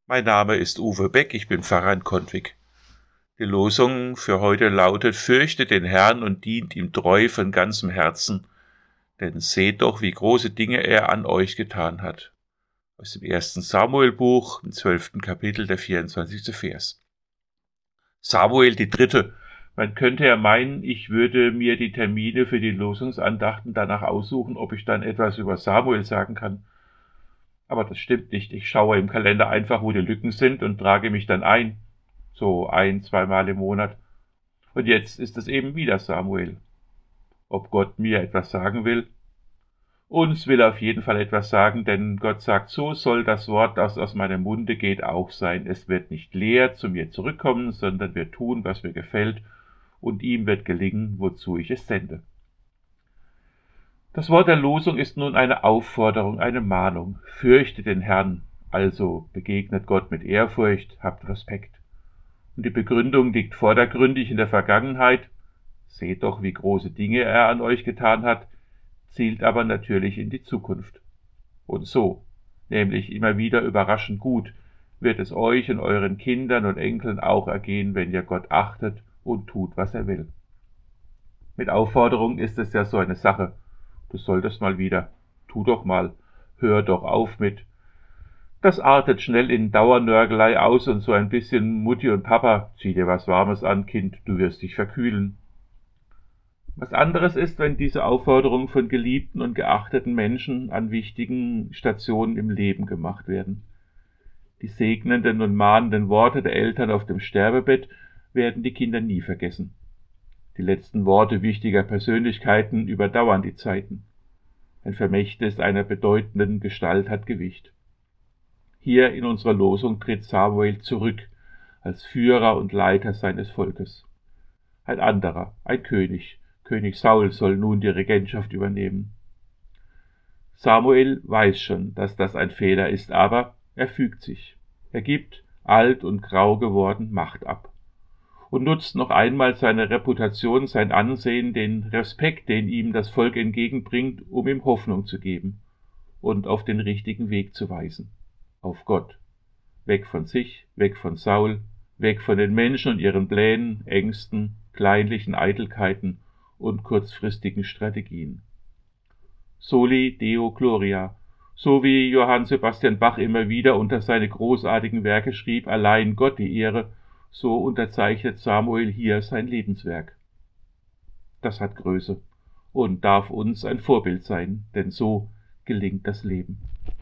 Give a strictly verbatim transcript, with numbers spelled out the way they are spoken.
Mein Name ist Uwe Beck, ich bin Pfarrer in Kontwig. Die Losung für heute lautet: Fürchtet den Herrn und dient ihm treu von ganzem Herzen, denn seht doch, wie große Dinge er an euch getan hat. Aus dem ersten Samuel-Buch, im zwölften Kapitel, der vierundzwanzigste Vers. Samuel die Dritte. Man könnte ja meinen, ich würde mir die Termine für die Losungsandachten danach aussuchen, ob ich dann etwas über Samuel sagen kann. Aber das stimmt nicht. Ich schaue im Kalender einfach, wo die Lücken sind und trage mich dann ein. So ein-, zweimal im Monat. Und jetzt ist es eben wieder Samuel. Ob Gott mir etwas sagen will? Uns will er auf jeden Fall etwas sagen, denn Gott sagt, so soll das Wort, das aus meinem Munde geht, auch sein. Es wird nicht leer zu mir zurückkommen, sondern wird tun, was mir gefällt, und ihm wird gelingen, wozu ich es sende. Das Wort der Losung ist nun eine Aufforderung, eine Mahnung. Fürchtet den Herrn, also begegnet Gott mit Ehrfurcht, habt Respekt. Und die Begründung liegt vordergründig in der Vergangenheit. Seht doch, wie große Dinge er an euch getan hat, zielt aber natürlich in die Zukunft. Und so, nämlich immer wieder überraschend gut, wird es euch und euren Kindern und Enkeln auch ergehen, wenn ihr Gott achtet und tut, was er will. Mit Aufforderung ist es ja so eine Sache. Du solltest mal wieder, tu doch mal, hör doch auf mit. Das artet schnell in Dauernörgelei aus und so ein bisschen Mutti und Papa, zieh dir was Warmes an, Kind, du wirst dich verkühlen. Was anderes ist, wenn diese Aufforderungen von geliebten und geachteten Menschen an wichtigen Stationen im Leben gemacht werden. Die segnenden und mahnenden Worte der Eltern auf dem Sterbebett werden die Kinder nie vergessen. Die letzten Worte wichtiger Persönlichkeiten überdauern die Zeiten. Ein Vermächtnis einer bedeutenden Gestalt hat Gewicht. Hier in unserer Losung tritt Samuel zurück als Führer und Leiter seines Volkes. Ein anderer, ein König, König Saul soll nun die Regentschaft übernehmen. Samuel weiß schon, dass das ein Fehler ist, aber er fügt sich. Er gibt, alt und grau geworden, Macht ab und nutzt noch einmal seine Reputation, sein Ansehen, den Respekt, den ihm das Volk entgegenbringt, um ihm Hoffnung zu geben und auf den richtigen Weg zu weisen. Auf Gott. Weg von sich, weg von Saul, weg von den Menschen und ihren Plänen, Ängsten, kleinlichen Eitelkeiten und kurzfristigen Strategien. Soli Deo Gloria, so wie Johann Sebastian Bach immer wieder unter seine großartigen Werke schrieb, allein Gott die Ehre, so unterzeichnet Samuel hier sein Lebenswerk. Das hat Größe und darf uns ein Vorbild sein, denn so gelingt das Leben.